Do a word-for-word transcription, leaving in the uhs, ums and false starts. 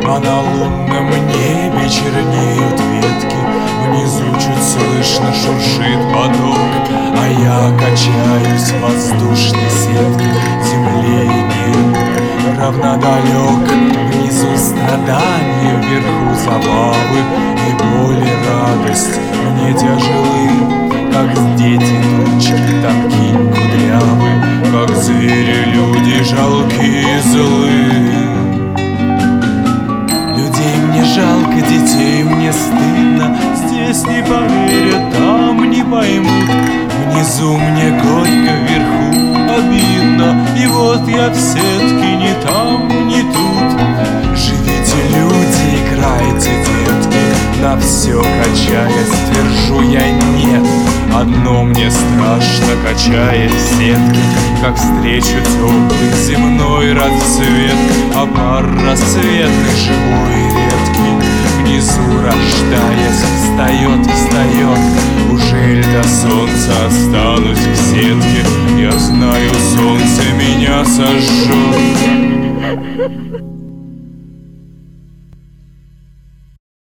А на лунном небе чернеют ветки, внизу чуть слышно шуршит поток, а я качаюсь в воздушной сетке, земле и небу равнодалек. Внизу страдания, вверху забавы, и боль и радость мне тяжелы. Как дети тучи, тонки, кудрявы, как звери люди жалкие и злые. Людей мне жалко, детей мне стыдно, здесь не поверят, там не поймут. Внизу мне горько, вверху обидно, и вот я в сетке ни там, ни тут. Живите, люди, играйте, детки, на все качаясь, твержу я нет. Одно мне страшно, качаясь в сетке, как встречу теплый земной рассвет, а пар рассветный, живой и редкий, внизу рождаясь, встает, встает. Ужель до солнца останусь в сетке? Я знаю, солнце меня сожжет.